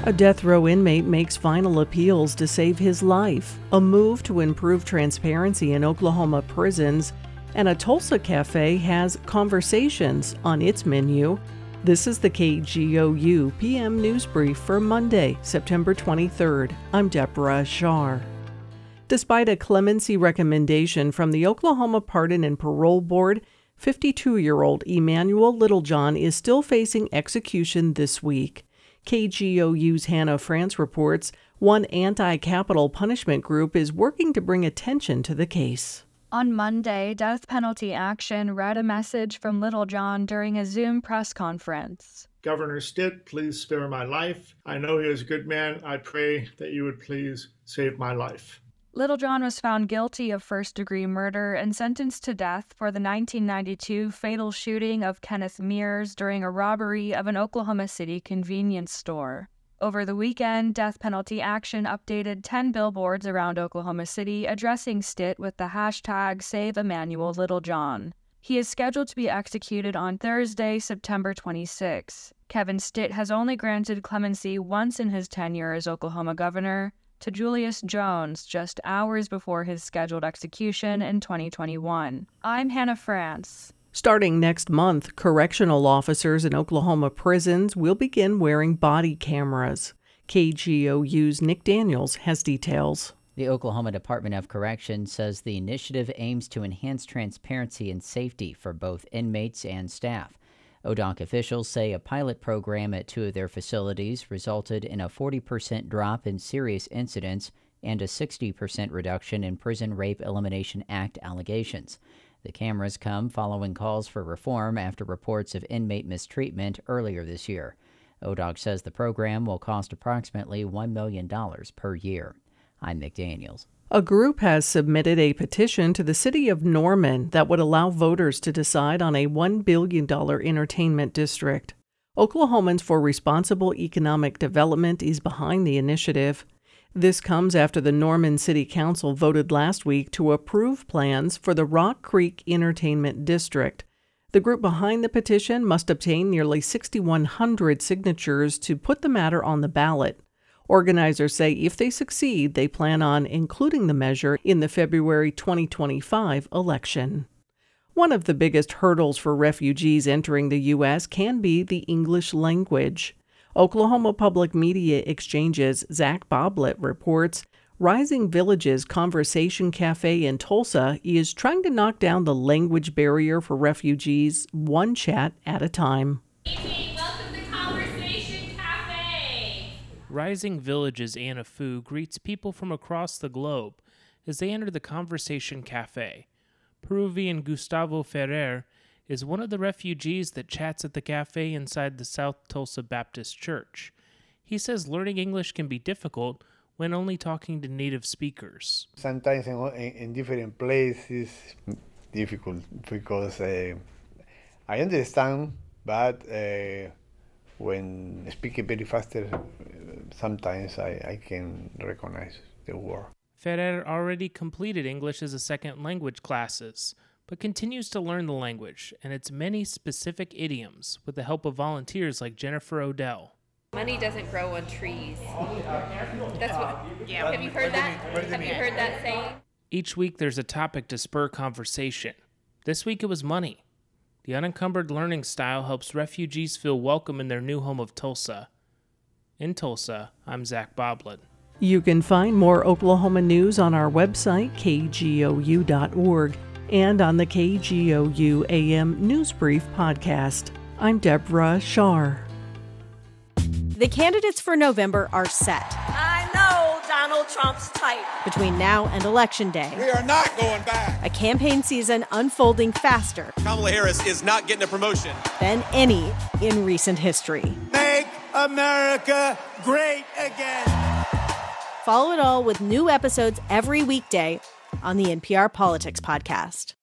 A death row inmate makes final appeals to save his life, a move to improve transparency in Oklahoma prisons, and a Tulsa cafe has conversations on its menu. This is the KGOU PM News Brief for Monday, September 23rd. I'm Deborah Shar. Despite a clemency recommendation from the Oklahoma Pardon and Parole Board, 52-year-old Emmanuel Littlejohn is still facing execution this week. KGOU's Hannah France reports one anti-capital punishment group is working to bring attention to the case. On Monday, Death Penalty Action read a message from Littlejohn during a Zoom press conference. Governor Stitt, please spare my life. I know he is a good man. I pray that you would please save my life. Littlejohn was found guilty of first-degree murder and sentenced to death for the 1992 fatal shooting of Kenneth Mears during a robbery of an Oklahoma City convenience store. Over the weekend, Death Penalty Action updated 10 billboards around Oklahoma City addressing Stitt with the hashtag #SaveEmmanuelLittlejohn. He is scheduled to be executed on Thursday, September 26. Kevin Stitt has only granted clemency once in his tenure as Oklahoma governor, to Julius Jones just hours before his scheduled execution in 2021. I'm Hannah France. Starting next month, correctional officers in Oklahoma prisons will begin wearing body cameras. KGOU's Nick Daniels has details. The Oklahoma Department of Corrections says the initiative aims to enhance transparency and safety for both inmates and staff. ODOC officials say a pilot program at two of their facilities resulted in a 40% drop in serious incidents and a 60% reduction in Prison Rape Elimination Act allegations. The cameras come following calls for reform after reports of inmate mistreatment earlier this year. ODOC says the program will cost approximately $1 million per year. I'm Nick Daniels. A group has submitted a petition to the city of Norman that would allow voters to decide on a $1 billion entertainment district. Oklahomans for Responsible Economic Development is behind the initiative. This comes after the Norman City Council voted last week to approve plans for the Rock Creek Entertainment District. The group behind the petition must obtain nearly 6,100 signatures to put the matter on the ballot. Organizers say if they succeed, they plan on including the measure in the February 2025 election. One of the biggest hurdles for refugees entering the U.S. can be the English language. Oklahoma Public Media Exchange's Zach Boblet reports Rising Village's Conversation Cafe in Tulsa is trying to knock down the language barrier for refugees one chat at a time. Rising Village's Anna Fu greets people from across the globe as they enter the Conversation Cafe. Peruvian Gustavo Ferrer is one of the refugees that chats at the cafe inside the South Tulsa Baptist Church. He says learning English can be difficult when only talking to native speakers. Sometimes in different places, difficult because I understand, but when speaking very faster, sometimes I can recognize the word. Ferrer already completed English as a second language classes, but continues to learn the language and its many specific idioms with the help of volunteers like Jennifer Odell. Money doesn't grow on trees. That's what. Yeah. Have you heard that? Have you heard that saying? Each week there's a topic to spur conversation. This week it was money. The unencumbered learning style helps refugees feel welcome in their new home of Tulsa. In Tulsa, I'm Zach Boblet. You can find more Oklahoma news on our website, kgou.org, and on the KGOU AM News Brief podcast. I'm Deborah Shar. The candidates for November are set. I know Donald Trump's type. Between now and Election Day, we are not going back. A campaign season unfolding faster. Kamala Harris is not getting a promotion Than any in recent history. Make America great again. Follow it all with new episodes every weekday on the NPR Politics Podcast.